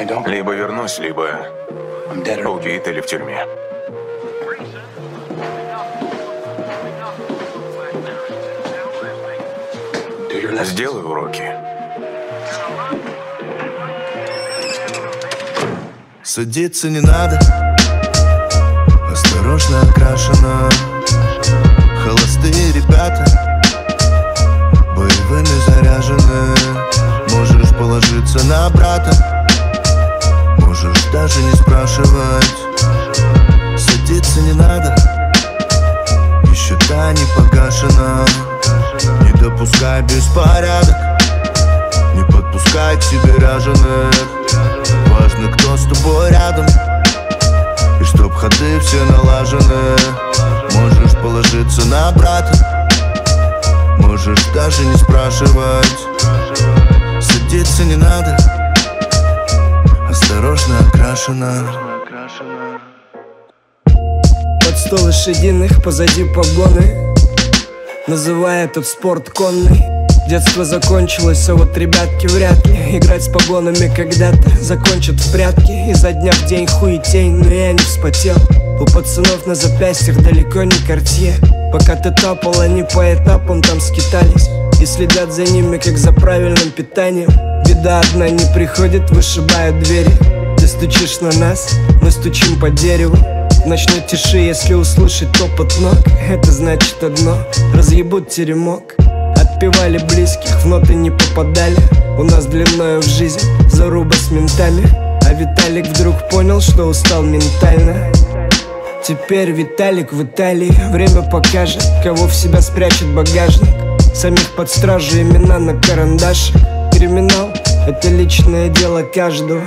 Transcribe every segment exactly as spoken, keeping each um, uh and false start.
Либо вернусь, либо убит или в тюрьме. Сделай уроки. Садиться не надо, осторожно окрашено. Холостые ребята, боевыми заряжены. Можешь положиться на брата, можешь даже не спрашивать. Садиться не надо, еще та не погашена. Не допускай беспорядок, не подпускай к себе ряженых. Важно, кто с тобой рядом, и чтоб ходы все налажены. Можешь положиться на брата, можешь даже не спрашивать. Садиться не надо, осторожно окрашена. Под сто лошадиных, позади погоны, называя этот спорт конный. Детство закончилось, а вот ребятки вряд ли играть с погонами когда-то закончат в прятки. Изо дня в день хуетень, но я не вспотел. У пацанов на запястьях далеко не Картье. Пока ты топал, они по этапам там скитались и следят за ними, как за правильным питанием. Беда одна не приходит, вышибают двери. Ты стучишь на нас, мы стучим по дереву. В ночной тиши, если услышать топот ног, это значит одно: разъебут теремок. Отпевали близких, в ноты не попадали. У нас длиною в жизнь заруба с ментами. А Виталик вдруг понял, что устал ментально. Теперь Виталик в Италии. Время покажет, кого в себя спрячет багажник. Самих под стражу, имена на карандаше. Криминал — это личное дело каждого.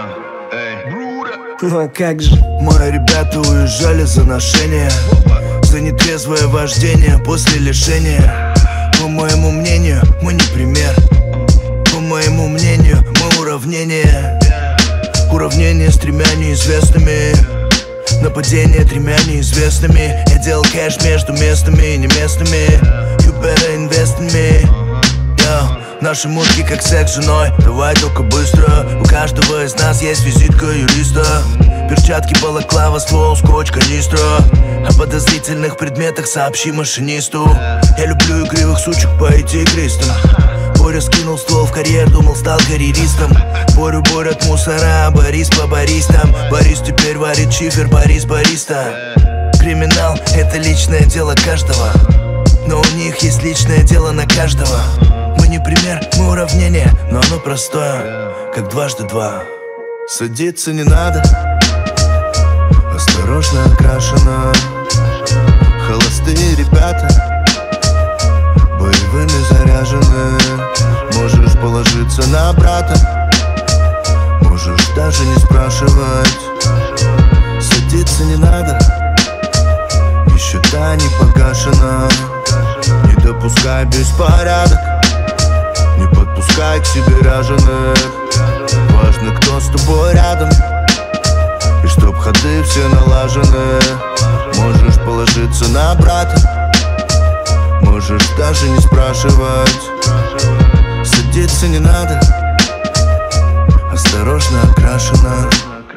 Ну а как же? Мои ребята уезжали за ношение, за нетрезвое вождение после лишения. По моему мнению, мы не пример. По моему мнению, мы уравнение. Уравнение с тремя неизвестными. Нападение тремя неизвестными. Я делал кэш между местными и неместными. You better invest in me. Yo. Наши мутки как секс с женой, давай только быстро. У каждого из нас есть визитка юриста. Перчатки, балаклава, ствол, скотч, канистра. О подозрительных предметах сообщи машинисту. Я люблю игривых сучек по игристам. Боря скинул ствол в карьер, думал стал карьеристом. Борю борят мусора, Борис по баристам. Борис теперь варит чифер, Борис бариста. Криминал — это личное дело каждого, но у них есть личное дело на каждого. Мы не пример, мы уравнение, но оно простое, как дважды два. Садиться не надо, осторожно окрашено. Холостые ребята, боевыми заряжены. Можешь положиться на брата, можешь даже не спрашивать. Садиться не надо, еще та не погашена. Не допускай беспорядок, не подпускай к себе ряженых. Важно, кто с тобой рядом, и чтоб ходы все налажены. Можешь положиться на брата, можешь даже не спрашивать. Садиться не надо, осторожно окрашена.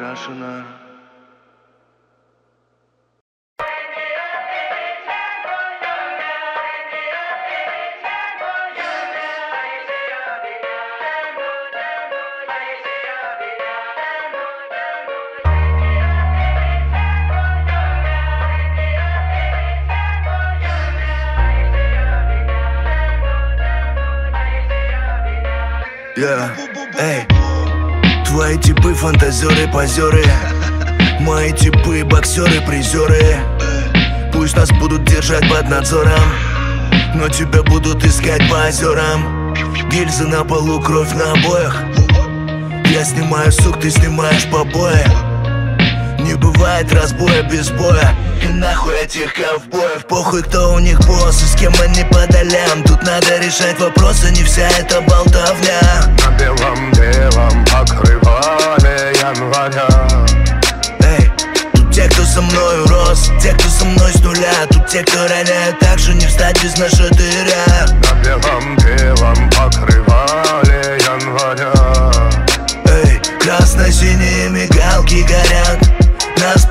Yeah. Эй, твои типы фантазеры, позеры. Мои типы боксеры, призеры. Пусть нас будут держать под надзором, но тебя будут искать по озерам. Гильзы на полу, кровь на обоях. Я снимаю сук, ты снимаешь побои. Не бывает разбоя без боя. И нахуй этих ковбоев. Похуй, кто у них босс и с кем они по долям. Тут надо решать вопросы, не вся эта болтовня. На белом белом покрывале января. Эй, тут те, кто со мною рос, те, кто со мной с нуля. Тут те, кто роняют, так же не встать без нашатыря. На белом белом покрывале января. Эй, красной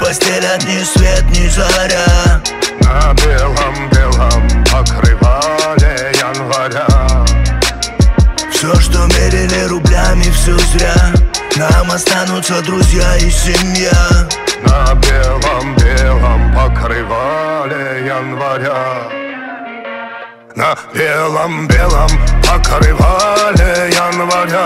постелят ни свет, ни заря. На белом-белом покрывале января. Все, что мерили рублями, все зря. Нам останутся друзья и семья. На белом-белом покрывале января. На белом-белом покрывале января.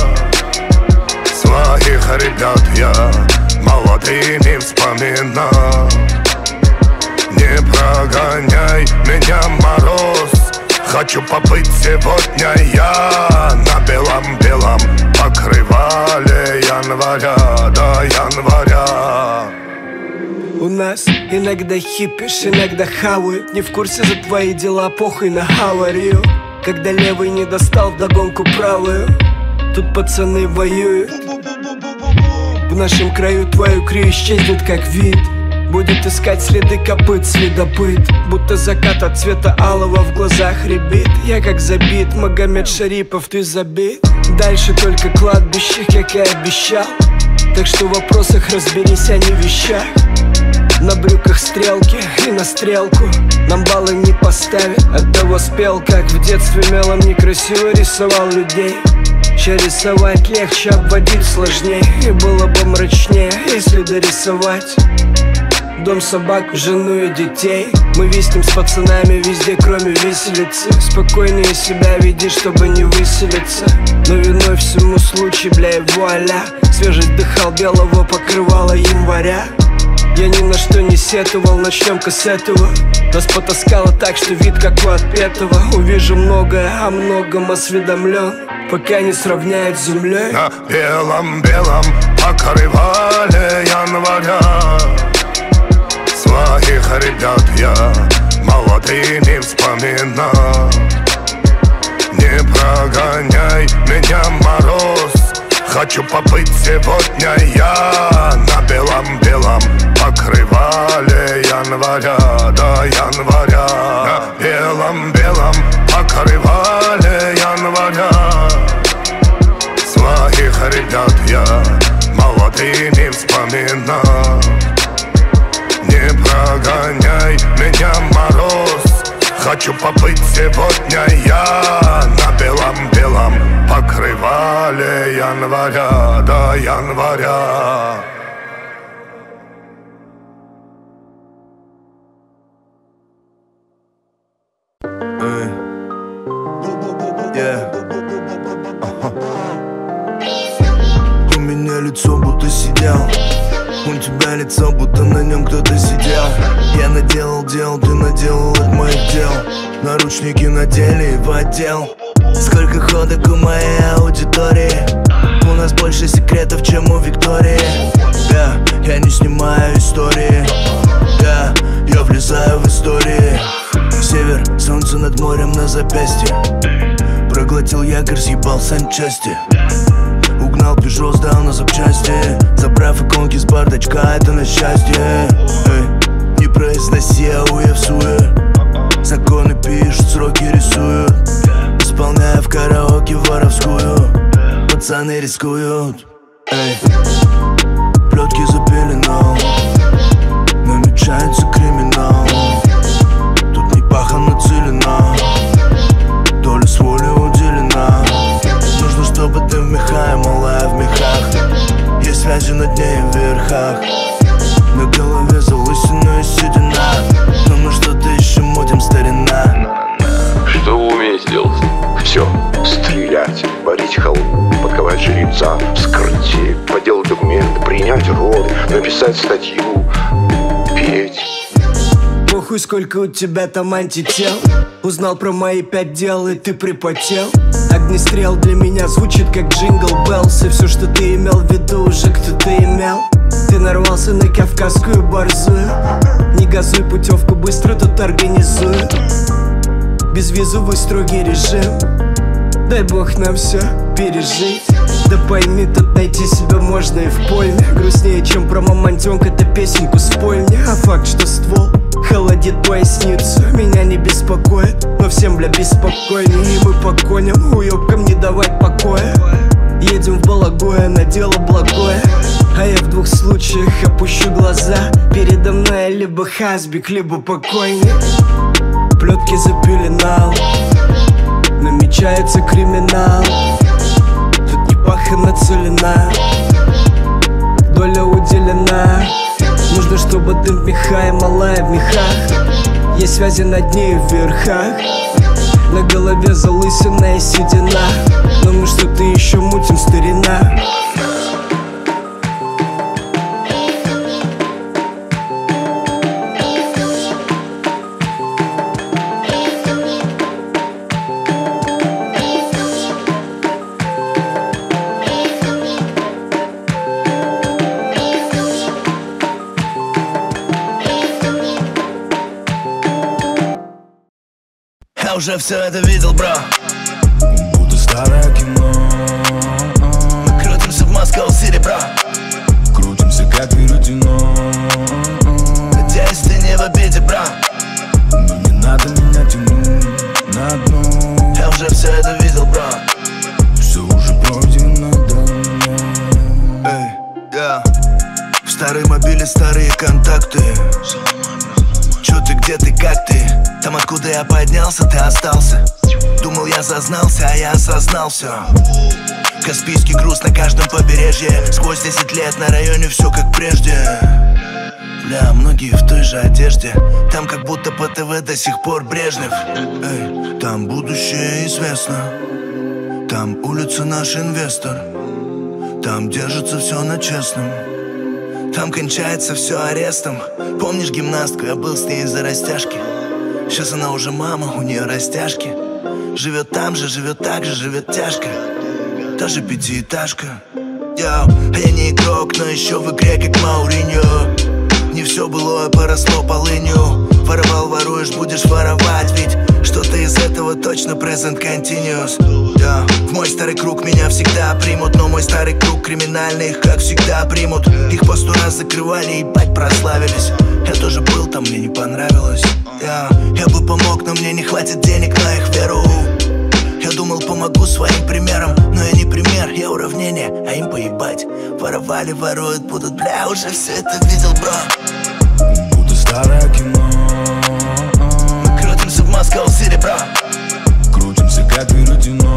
Своих ребят я молодыми вспоминал. Не прогоняй меня, мороз, хочу побыть сегодня я на белом-белом покрывале января, до января. У нас иногда хипишь, иногда хавают. Не в курсе за твои дела, похуй на аварию. Когда левый не достал вдогонку правую, тут пацаны воюют. В нашем краю твою крию исчезнет как вид. Будет искать следы копыт следопыт. Будто закат от цвета алого в глазах рябит. Я как забит, Магомед Шарипов, ты забит. Дальше только кладбище, как и обещал. Так что в вопросах разберись, а не в вещах. На брюках стрелки и на стрелку нам баллы не поставят. Оттого спел, как в детстве мелом некрасиво рисовал людей. Ща рисовать легче, обводить сложнее. И было бы мрачнее, если дорисовать дом, собак, жену и детей. Мы виснем с пацанами везде, кроме виселицы. Спокойнее себя веди, чтобы не выселиться. Но виной всему случай, бля, и вуаля. Свежесть дыхал белого покрывала января. Я ни на что не сетовал, начнем-ка с этого. Нас потаскало так, что вид как у отпетого. Увижу многое, о многом осведомлен, пока не сравняют с землей. На белом-белом покрывале января. Своих ребят я молодыми вспоминал. Не прогоняй меня, мороз, хочу побыть сегодня я на белом-белом покрывале января, до января. На белом-белом покрывале января. Своих ребят я молодыми вспоминал. Не прогоняй меня, мороз, хочу побыть сегодня я на белом-белом покрывале января, до января. У меня лицо будто сидел, у тебя лицо, будто на нем кто-то сидел. Я наделал дел, ты наделал от моих дел. Наручники надели и в отдел. Сколько ходок у моей аудитории. У нас больше секретов, чем у Виктории. Yeah, я не снимаю истории. Yeah, я влезаю в истории. Север, солнце над морем на запястье. Проглотил якорь, съебал санчасти. Угнал Пежо, сдал на запчасти. Забрав иконки с бардачка, это на счастье. Эй, не произноси, а уевсуя. Законы пишут, сроки рисуют. Исполняя в караоке воровскую. Пацаны рискуют. Эй, плетки за пеленом. Намечается криминал. Тут не паха нацелена. Доля с воли уделена. Нужно, чтобы ты в меха, малая в мехах. Есть связи на дне и в верхах. На голове залысина и седина. Но мы что-то еще мутим, старина. Что вы умеете делать? Все. Стрелять, варить халву, подковать жреца, вскрытие, поделать документы, принять роды, написать статью, петь. Похуй, сколько у тебя там антител. Узнал про мои пять дел, и ты припотел. Огнестрел для меня звучит как джингл беллс. И все, что ты имел в виду, уже кто-то имел. Ты нарвался на кавказскую борзую. Не газуй, путевку быстро тут организую. Безвизовый строгий режим. Дай бог нам все пережить. Да пойми, тут найти себя можно и в пойме. Грустнее, чем про мамонтенка, это песенку спой мне. А факт, что ствол холодит поясницу, меня не беспокоит. Но всем, бля, беспокойнее. И мы по коням, уёбкам не давать покоя. Едем в Балагое на дело благое, а я в двух случаях опущу глаза. Передо мной либо Хасбик, либо покойник. Плетки запеленал, намечается криминал. Тут не пахана целина, доля уделена. Нужно, чтобы дым в меха и малая в мехах. Есть связи на дне и в верхах. На голове залысина и седина, но мы что-то еще мутим, старина. Я уже все это видел, бро. Будто старое кино. Мы крутимся в Москва-Сити, бро. Крутимся как веретено. Надеюсь, ты не в обиде, бро. Но не надо меня тянуть на дно. Я уже все это видел, бро. Все уже пройдено давно. Эй, я в старой мобиле старые контакты. Чё ты, где ты, как ты? Там, откуда я поднялся, ты остался. Думал, я зазнался, а я осознал все. Каспийский груз на каждом побережье. Сквозь десять лет на районе все как прежде. Бля, многие в той же одежде. Там как будто по ТВ до сих пор Брежнев. Эй, там будущее известно. Там улица наш инвестор. Там держится все на честном. Там кончается все арестом. Помнишь гимнастку? Я был с ней из-за растяжки. Сейчас она уже мама, у нее растяжки. Живет там же, живет так же, живет тяжко. Та же пятиэтажка. Йоу, а я не игрок, но еще в игре как Мауриньо. Не все былое поросло полынью. Воровал, воруешь, будешь воровать. Ведь что-то из этого точно present continuous. Yeah. В мой старый круг меня всегда примут. Но мой старый круг криминальный их как всегда примут. Их по сто раз закрывали, ебать прославились. Я тоже был там, мне не понравилось. Yeah. Я бы помог, но мне не хватит денег на их веру. Я думал, помогу своим примером, но я не пример, я уравнение, а им поебать. Воровали, воруют, будут, бля, уже все это видел, бро. Будто старое кино. Мы крутимся в Москва-Сити, бро. Крутимся как веретено.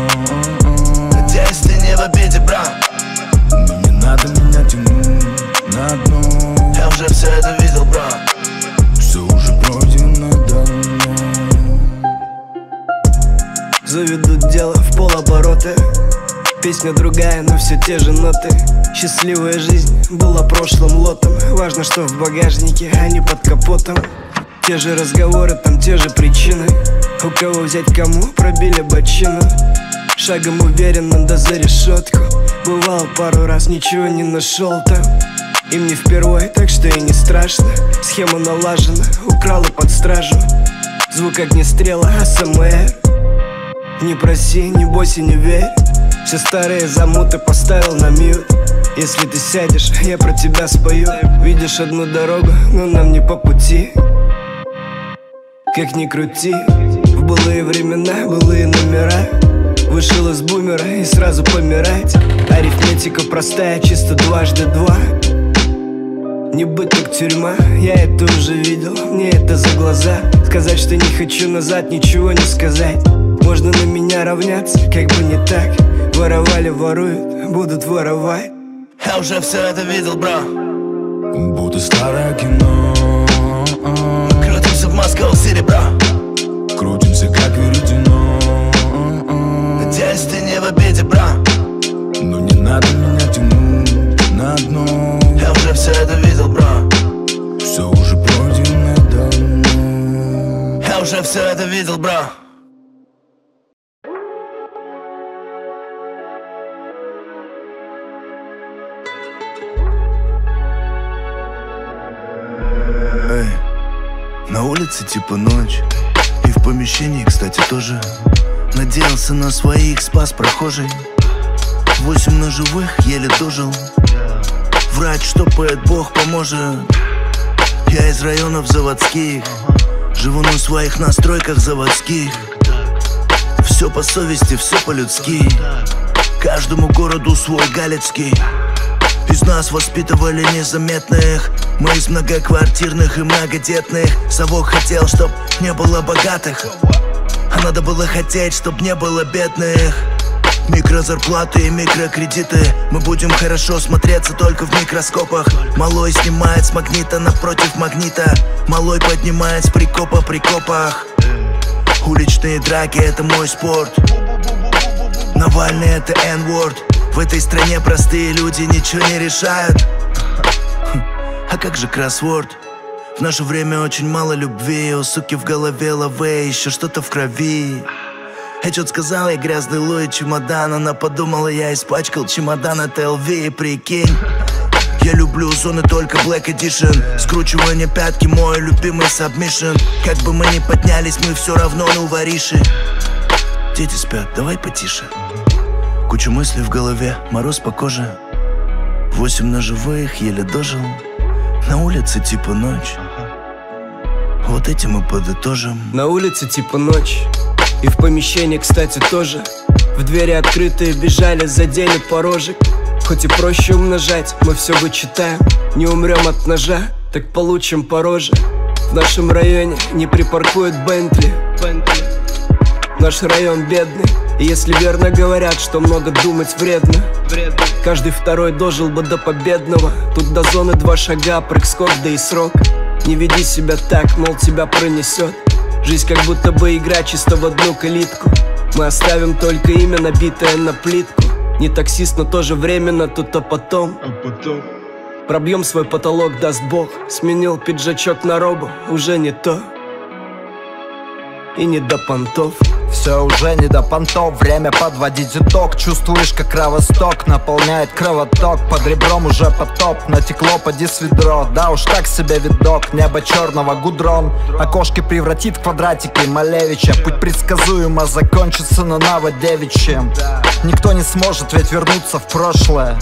Надеюсь, ты не в обиде, бро. Но не надо меня тянуть на дно. Я уже все это видел, бро. Все уже пройдено давно. Заведут дело в полоборота. Песня другая, но все те же ноты. Счастливая жизнь была прошлым лотом. Важно, что в багажнике, а не под капотом. Те же разговоры, там те же причины. У кого взять, кому пробили бочину. Шагом уверенно да за решетку. Бывало пару раз, ничего не нашел там. Им не впервой, так что и не страшно. Схема налажена, украла под стражу. Звук огнестрела, АСМР. Не проси, не бойся, не верь. Все старые замуты поставил на мьют. Если ты сядешь, я про тебя спою. Видишь одну дорогу, но нам не по пути. Как ни крути, в былые времена, былые номера. Вышел из бумера и сразу помирать. Арифметика простая, чисто дважды два. Не быть как тюрьма, я это уже видел, мне это за глаза. Сказать, что не хочу назад, ничего не сказать. Можно на меня равняться, как бы не так. Воровали, воруют, будут воровать. Я уже все это видел, бро. Будто старое кино. Мы крутимся в Москва-Сити, бро. Крутимся как веретено. Надеюсь, ты не в обиде, бро. Но не надо меня тянуть на дно. Я уже все это видел, бро. Все уже пройдено давно. Я уже все это видел, бро. Эй, на улице типа ночь. И в помещении, кстати, тоже. Надеялся на своих, спас прохожий. Восемь на живых, еле дожил. Врач штопает, Бог поможет. Я из районов заводских. Живу на своих настройках заводских. Все по совести, все по-людски. Каждому городу свой Галицкий. Из нас воспитывали незаметных. Мы из многоквартирных и многодетных. Совок хотел, чтоб не было богатых, а надо было хотеть, чтоб не было бедных. Микрозарплаты и микрокредиты. Мы будем хорошо смотреться только в микроскопах. Малой снимает с магнита напротив магнита. Малой поднимает с прикопа при копах. Уличные драки — это мой спорт. Навальный — это N-word. В этой стране простые люди ничего не решают. А как же кроссворд? В наше время очень мало любви. У суки в голове лаве, еще что-то в крови. Я что-то сказал, я грязный Луи чемодан. Она подумала, я испачкал чемодан от эл ви. Прикинь, я люблю зоны только Black Edition. Скручивание пятки — мой любимый сабмишн. Как бы мы ни поднялись, мы все равно ну вориши. Дети спят, давай потише. Куча мыслей в голове, мороз по коже. Восемь ножевых, еле дожил. На улице типа ночь. Вот этим мы подытожим. На улице типа ночь. И в помещении, кстати, тоже. В двери открытые бежали, задели порожек. Хоть и проще умножать, мы все вычитаем. Не умрем от ножа, так получим по роже. В нашем районе не припаркуют Бентли. Наш район бедный. И если верно говорят, что много думать вредно, каждый второй дожил бы до победного. Тут до зоны два шага, прыг-скок, да и срок. Не веди себя так, мол, тебя пронесет. Жизнь как будто бы игра чисто в одну калитку. Мы оставим только имя, набитое на плитку. Не таксист, но тоже временно, тут а потом. Пробьем свой потолок, даст Бог. Сменил пиджачок на робу, уже не то. И не до понтов. Все уже не до понтов, время подводить итог. Чувствуешь, как кровосток наполняет кровоток. Под ребром уже потоп, натекло, поди с ведро. Да уж так себе видок, небо черного гудрон. Окошки превратит в квадратики Малевича. Путь предсказуемо закончится, но на девичьем. Никто не сможет ведь вернуться в прошлое.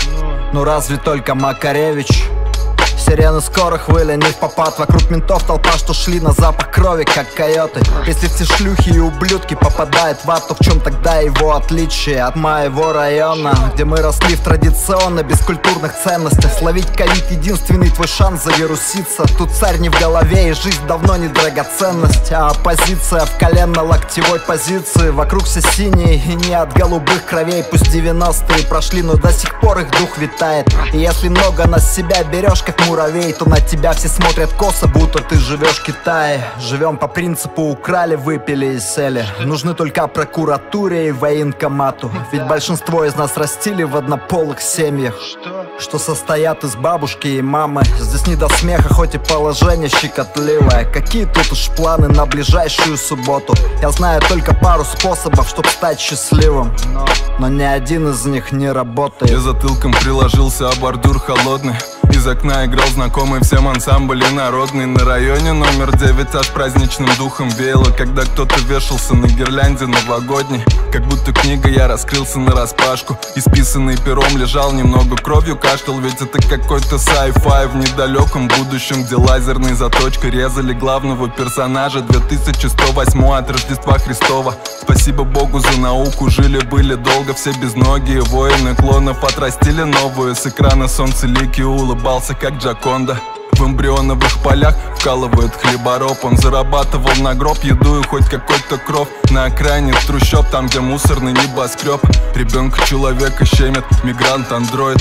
Ну разве только Макаревич. Сирены скорых выли, не в попад. Вокруг ментов толпа, что шли на запах крови, как койоты. Если все шлюхи и ублюдки попадают в ад, то в чем тогда его отличие от моего района, где мы росли в традиционно бескультурных ценностях? Словить ковид — единственный твой шанс завируситься. Тут царь не в голове, и жизнь давно не драгоценность, а оппозиция в коленно-локтевой позиции. Вокруг все синие и не от голубых кровей. Пусть девяностые прошли, но до сих пор их дух витает. И если много на себя берешь, как муравей, то на тебя все смотрят косо, будто ты живешь в Китае. Живем по принципу украли, выпили и сели. Нужны только прокуратуре и военкомату. Ведь большинство из нас растили в однополых семьях, что состоят из бабушки и мамы. Здесь не до смеха, хоть и положение щекотливое. Какие тут уж планы на ближайшую субботу? Я знаю только пару способов, чтобы стать счастливым, но ни один из них не работает. Я затылком приложился, а бордюр холодный. Из окна играл знакомый всем ансамбль народный. На районе номер девять аж праздничным духом веяло, когда кто-то вешался на гирлянде новогодней. Как будто книга, я раскрылся нараспашку. Исписанный пером лежал, немного кровью кашлял. Ведь это какой-то sci-fi в недалеком будущем, где лазерной заточкой резали главного персонажа. две тысячи сто восьмой от Рождества Христова. Спасибо Богу за науку, жили-были долго все безногие воины клонов. Отрастили новую, с экрана солнцеликий улыбался, как Джаконда. В эмбрионовых полях вкалывает хлебороб. Он зарабатывал на гроб, еду и хоть какой-то кров. На окраине трущоб, там где мусорный небоскреб. Ребенка человека щемит мигрант-андроид.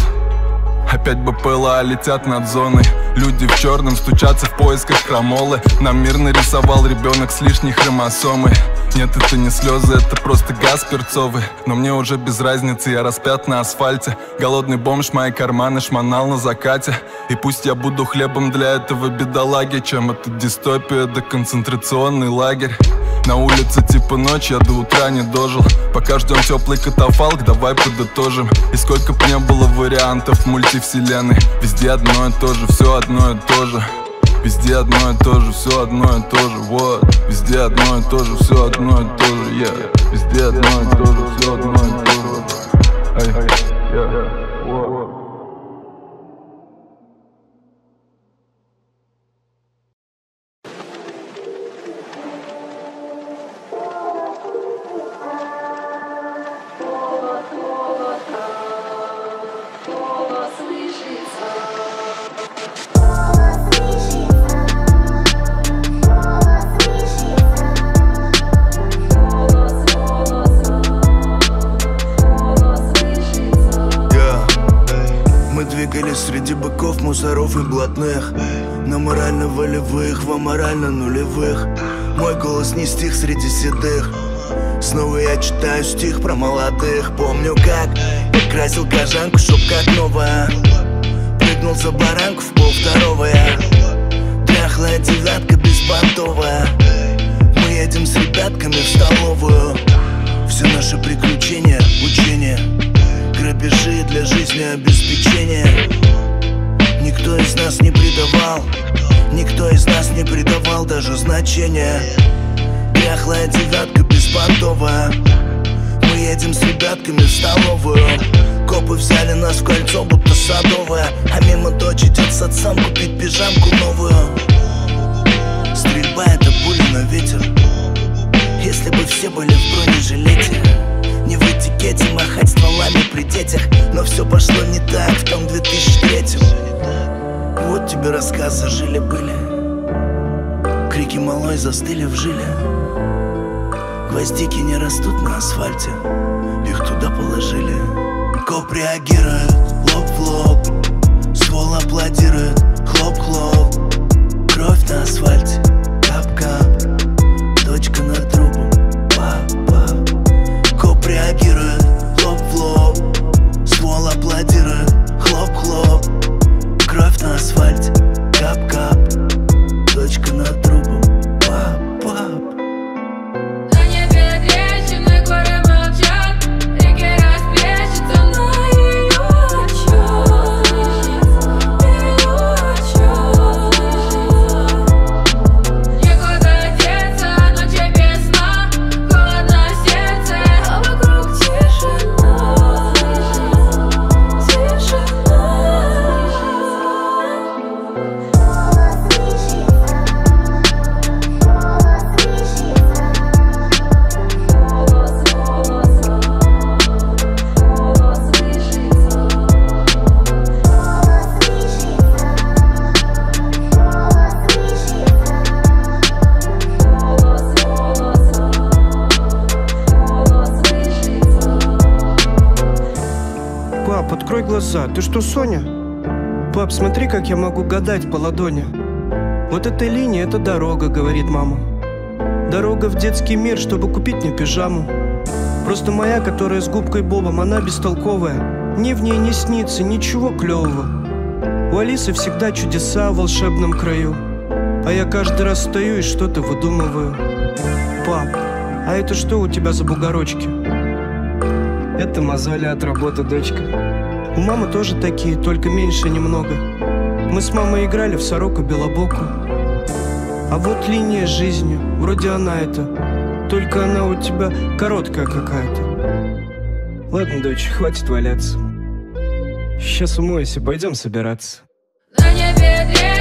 Опять БПЛА летят над зоной. Люди в черном стучатся в поисках крамолы. Нам мир нарисовал ребенок с лишней хромосомой. Нет, это не слезы, это просто газ перцовый. Но мне уже без разницы, я распят на асфальте. Голодный бомж, мои карманы шмонал на закате. И пусть я буду хлебом для этого бедолаги, чем это дистопия да концентрационный лагерь. На улице типа ночь, я до утра не дожил. Пока ждем теплый катафалк, давай подытожим. И сколько б не было вариантов в мультивселенной, везде одно и то же, все одно и то же. Везде одно и то же, все одно и то же, вот. Везде одно и то же, все одно и то же, yeah. Везде одно и то же, все одно и то же. Ай, yeah. Вот. Быков, мусоров и блатных, на морально-волевых, во морально-нулевых. Мой голос не стих среди седых. Снова я читаю стих про молодых. Помню, как красил кожанку, чтоб как новая. Прыгнул за баранку в полвторого я. Дряхлая девятка беспонтовая. Мы едем с ребятками в столовую. Все наши приключения, учения, грабежи для жизни обеспечения. Никто из нас не предавал, никто из нас не придавал даже значения. Дряхлая девятка беспонтовая. Мы едем с ребятками в столовую. Копы взяли нас в кольцо, будто садовая. А мимо дочь идет с отцом купить пижамку новую. Стрельба — это пули на ветер. Если бы все были в бронежилете, не в этикете махать стволами при детях. Но все пошло не так в том две тысячи третьем. Вот тебе рассказы жили-были. Крики малой застыли в жиле. Гвоздики не растут на асфальте, их туда положили. Коп реагирует, лоб в лоб. Ствол аплодирует, хлоп-хлоп. Кровь на асфальте, кап-кап. Точка над трупом, пап-пап. Коп реагирует, лоб в лоб. Ствол аплодирует, хлоп-хлоп. Кровь на асфальте, кап-кап. Точка над трупом, пап-пап. Открой глаза, ты что, Соня? Пап, смотри, как я могу гадать по ладони. Вот эта линия — это дорога, говорит мама. Дорога в детский мир, чтобы купить мне пижаму. Просто моя, которая с губкой Бобом, она бестолковая. Мне в ней не снится ничего клевого. У Алисы всегда чудеса в волшебном краю. А я каждый раз стою и что-то выдумываю. Пап, а это что у тебя за бугорочки? Это мозоли от работы, дочка. У мамы тоже такие, только меньше немного. Мы с мамой играли в сороку-белобоку. А вот линия жизни, вроде она это. Только она у тебя короткая какая-то. Ладно, дочь, хватит валяться. Сейчас умоюсь и пойдем собираться. На небе